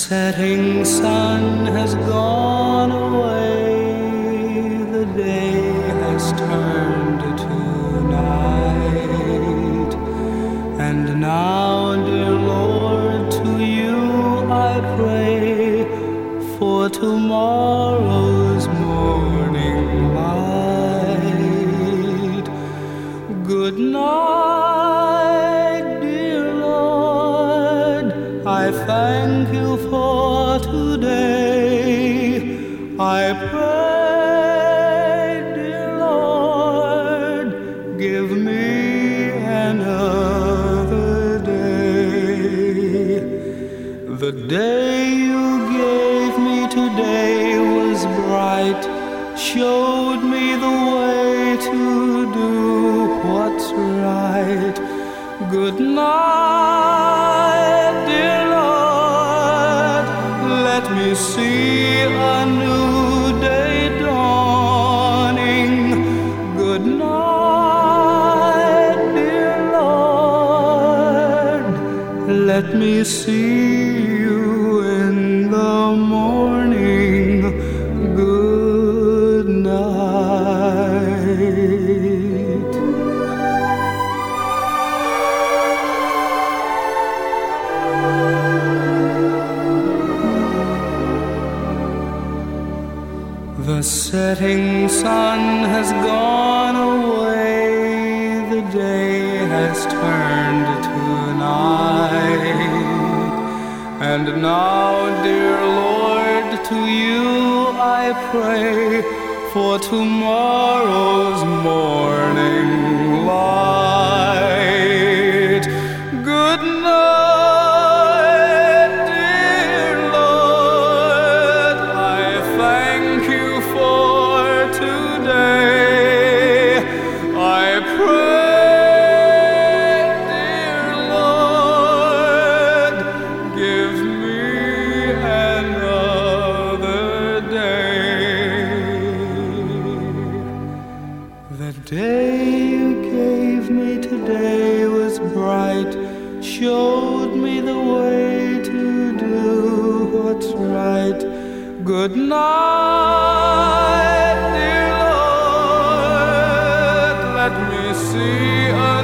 setting sun has gone away, the day has turned to night. And now, dear Lord, to you I pray for tomorrow's morning light. Good night, dear Lord, I thank you for today. I pray, dear Lord, give me another day. The day you gave me today was bright, showed me the way to do what's right. Good night, dear Lord, let me see a new day dawning. Good night, dear Lord, let me see you in the morning. Good night. The setting sun has gone away, the day has turned to night. And now, dear Lord, to you I pray for tomorrow's morning light. Good night, dear Lord, I thank you for today. I pray, dear Lord, give me another day. The day you gave me today was bright, showed me the way to do what's right. Good night, dear Lord, let me see